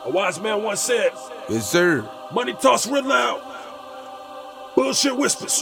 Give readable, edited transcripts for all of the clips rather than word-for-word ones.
A wise man once said, Yes, sir. money talks real loud, bullshit whispers.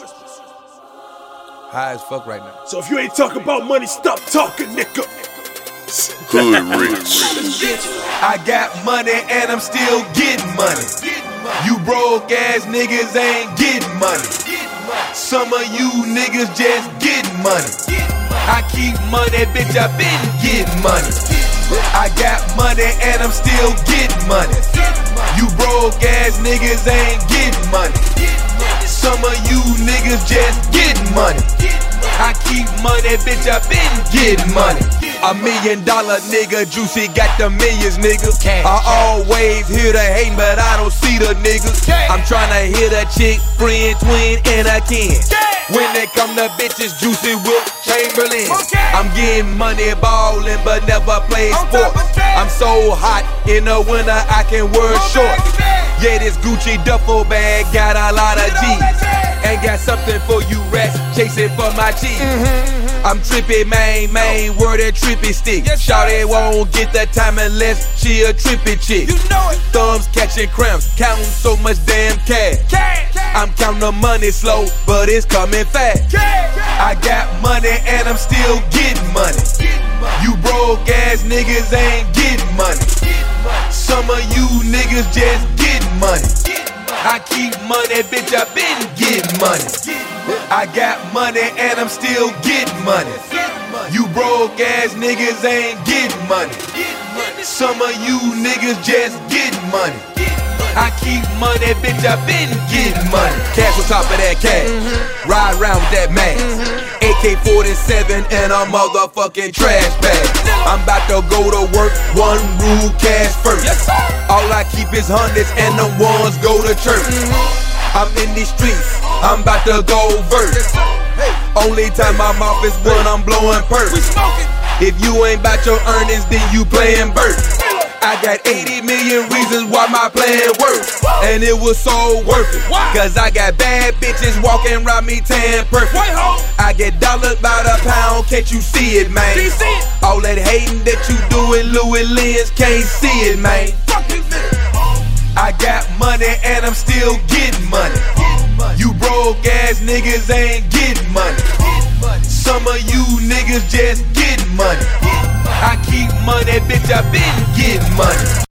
High as fuck right now. So if you ain't talking about money, stop talking, nigga. Hood rich. I got money and I'm still getting money. You broke ass niggas ain't getting money. Some of you niggas just getting money. I keep money, bitch, I been getting money. I got money and I'm still getting money. You broke ass niggas ain't getting money. Some of you niggas just getting money. I keep money, bitch, I been getting money. $1 million nigga, Juicy got the millions, nigga. I always hear the hating, but I don't see the niggas. I'm tryna hit a chick, friend, twin, and a kin. When they come to bitches, Juicy Wilt Chamberlain. I'm getting money, ballin', but never play sports. I'm so hot, in the winter I can wear shorts. Yeah, this Gucci duffel bag got a lot of G's. Ain't got something for you rats, chasing for my cheese. I'm trippy, main, word that trippy stick. Shawty won't get the time unless she a trippy chick. You know it. Thumbs catching cramps, counting so much damn cash. I'm counting the money slow, but it's coming fast. I got money and I'm still getting money. You broke ass niggas ain't getting money. Some of you niggas just getting money. I keep money, bitch, I been getting money. I got money and I'm still getting money. You broke ass niggas ain't getting money. Some of you niggas just getting money. I keep money, bitch, I been getting money. Cash on top of that cash. Ride around with that man. AK-47 and a motherfucking trash bag. I'm about to go to work, one rule, cash first. All I keep is hundreds and the ones go to church. I'm in these streets, I'm about to go verse. Only time I'm off is when I'm blowing purse. If you ain't about your earnings, then you playing birds. I got 80 million reasons why my plan works. And it was so worth it. Cause I got bad bitches walking around me tan perfect. I get dollars by the pound, can't you see it, man? All that hating that you doing, Louis Lens can't see it, man. I got money and I'm still getting money. You broke ass niggas ain't getting money. Some of you niggas just getting money. I keep money, bitch, I been getting money.